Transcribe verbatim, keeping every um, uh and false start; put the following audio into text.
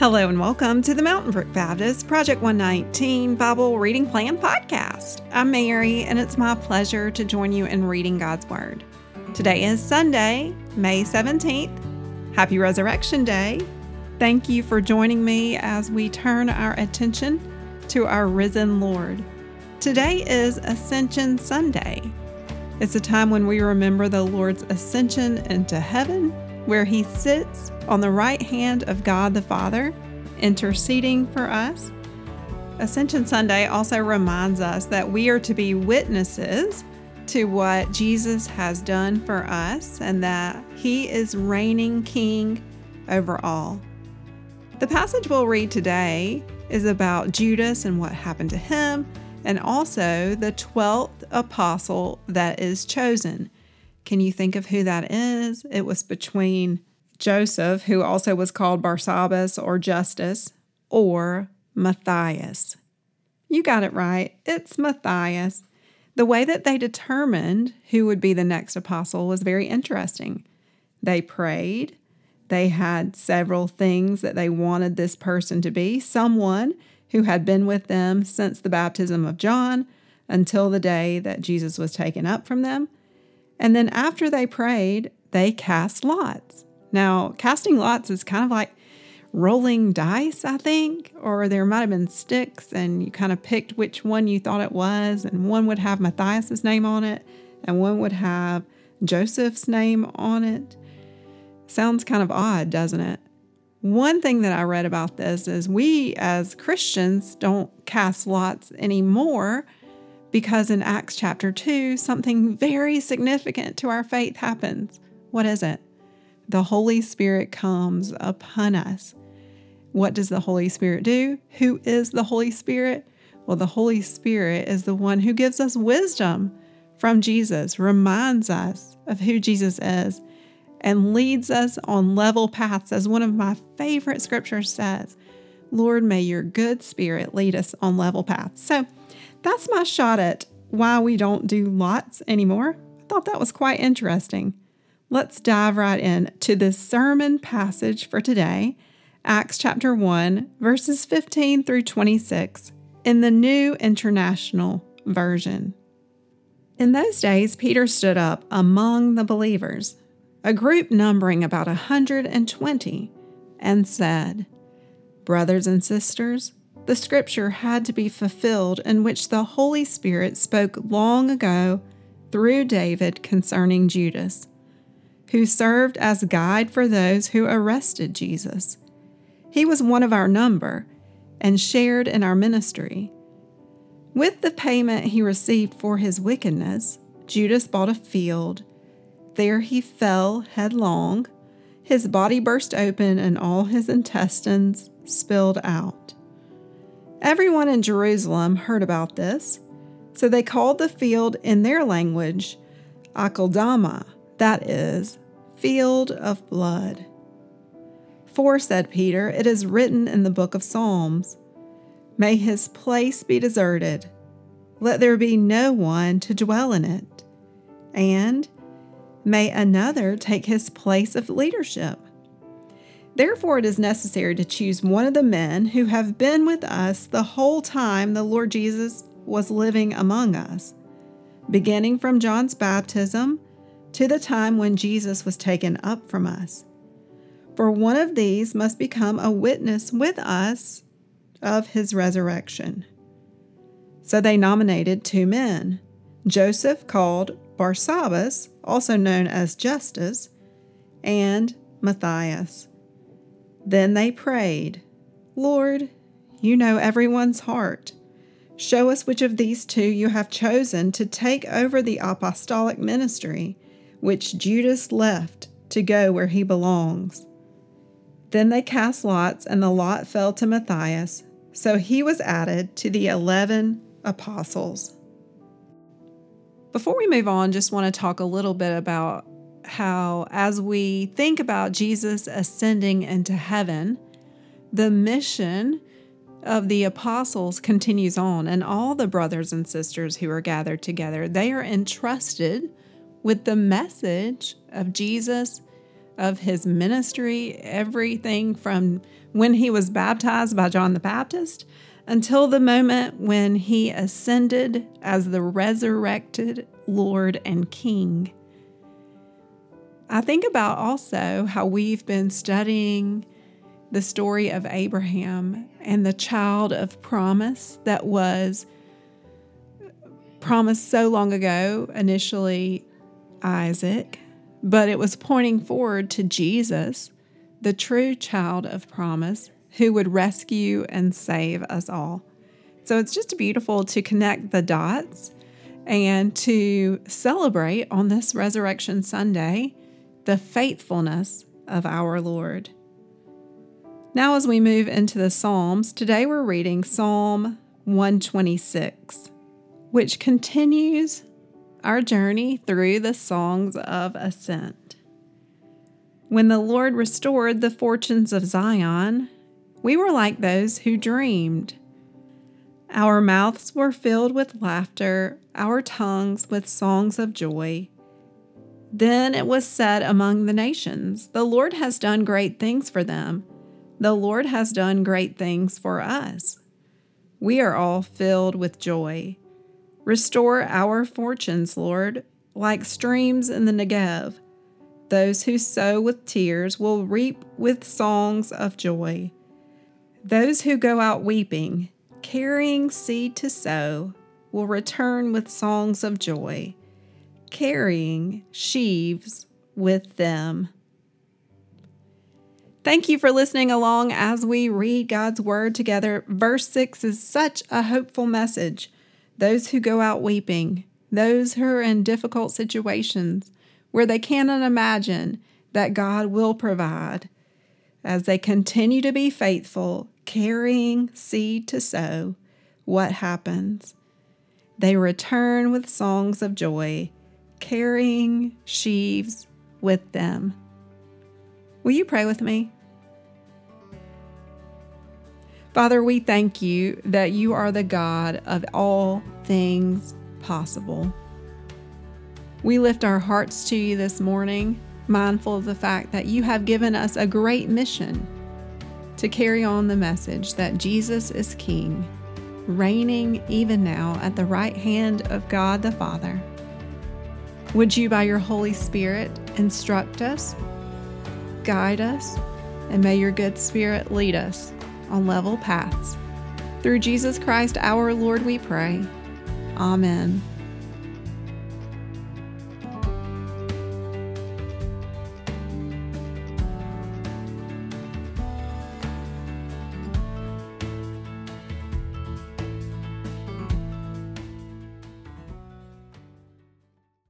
Hello and welcome to the Mountain Brook Baptist Project one nineteen Bible Reading Plan Podcast. I'm Mary, and it's my pleasure to join you in reading God's Word. Today is Sunday, May seventeenth. Happy Resurrection Day. Thank you for joining me as we turn our attention to our risen Lord. Today is Ascension Sunday. It's a time when we remember the Lord's ascension into heaven, where He sits on the right hand of God the Father, interceding for us. Ascension Sunday also reminds us that we are to be witnesses to what Jesus has done for us and that He is reigning King over all. The passage we'll read today is about Judas and what happened to him, and also the twelfth apostle that is chosen. Can you think of who that is? It was between Joseph, who also was called Barsabbas or Justus, or Matthias. You got it right. It's Matthias. The way that they determined who would be the next apostle was very interesting. They prayed. They had several things that they wanted this person to be. Someone who had been with them since the baptism of John until the day that Jesus was taken up from them. And then after they prayed, they cast lots. Now, casting lots is kind of like rolling dice, I think, or there might have been sticks and you kind of picked which one you thought it was, and one would have Matthias's name on it and one would have Joseph's name on it. Sounds kind of odd, doesn't it? One thing that I read about this is we as Christians don't cast lots anymore, because in Acts chapter two, something very significant to our faith happens. What is it? The Holy Spirit comes upon us. What does the Holy Spirit do? Who is the Holy Spirit? Well, the Holy Spirit is the one who gives us wisdom from Jesus, reminds us of who Jesus is, and leads us on level paths. As one of my favorite scriptures says, Lord, may your good spirit lead us on level paths. So that's my shot at why we don't do lots anymore. I thought that was quite interesting. Let's dive right in to the sermon passage for today, Acts chapter one, verses fifteen through twenty-six, in the New International Version. In those days, Peter stood up among the believers, a group numbering about a hundred and twenty, and said, "Brothers and sisters, the scripture had to be fulfilled in which the Holy Spirit spoke long ago through David concerning Judas, who served as guide for those who arrested Jesus. He was one of our number and shared in our ministry. With the payment he received for his wickedness, Judas bought a field. There he fell headlong. His body burst open and all his intestines spilled out. Everyone in Jerusalem heard about this, so they called the field in their language Akeldama, that is, field of blood. For, said Peter, it is written in the book of Psalms, may his place be deserted. Let there be no one to dwell in it. And may another take his place of leadership. Therefore, it is necessary to choose one of the men who have been with us the whole time the Lord Jesus was living among us, beginning from John's baptism to the time when Jesus was taken up from us. For one of these must become a witness with us of his resurrection." So they nominated two men, Joseph called Barsabbas, also known as Justus, and Matthias. Then they prayed, "Lord, you know everyone's heart. Show us which of these two you have chosen to take over the apostolic ministry, which Judas left to go where he belongs." Then they cast lots, and the lot fell to Matthias, so he was added to the eleven apostles. Before we move on, just want to talk a little bit about how, as we think about Jesus ascending into heaven, the mission of the apostles continues on, and all the brothers and sisters who are gathered together, they are entrusted with the message of Jesus of his ministry, everything from when he was baptized by John the Baptist until the moment when he ascended as the resurrected Lord and King. I think about also how we've been studying the story of Abraham and the child of promise that was promised so long ago, initially Isaac, but it was pointing forward to Jesus, the true child of promise, who would rescue and save us all. So it's just beautiful to connect the dots and to celebrate on this Resurrection Sunday the faithfulness of our Lord. Now, as we move into the Psalms, today we're reading Psalm one twenty-six, which continues our journey through the songs of ascent. When the Lord restored the fortunes of Zion, we were like those who dreamed. Our mouths were filled with laughter, our tongues with songs of joy. Then it was said among the nations, "The Lord has done great things for them. The Lord has done great things for us." We are all filled with joy. Restore our fortunes, Lord, like streams in the Negev. Those who sow with tears will reap with songs of joy. Those who go out weeping, carrying seed to sow, will return with songs of joy, carrying sheaves with them. Thank you for listening along as we read God's Word together. Verse six is such a hopeful message. Those who go out weeping, those who are in difficult situations where they cannot imagine that God will provide, as they continue to be faithful, carrying seed to sow, what happens? They return with songs of joy, carrying sheaves with them. Will you pray with me? Father, we thank you that you are the God of all things possible. We lift our hearts to you this morning, mindful of the fact that you have given us a great mission to carry on the message that Jesus is King, reigning even now at the right hand of God the Father. Would you, by your Holy Spirit, instruct us, guide us, and may your good Spirit lead us on level paths. Through Jesus Christ our Lord we pray. Amen.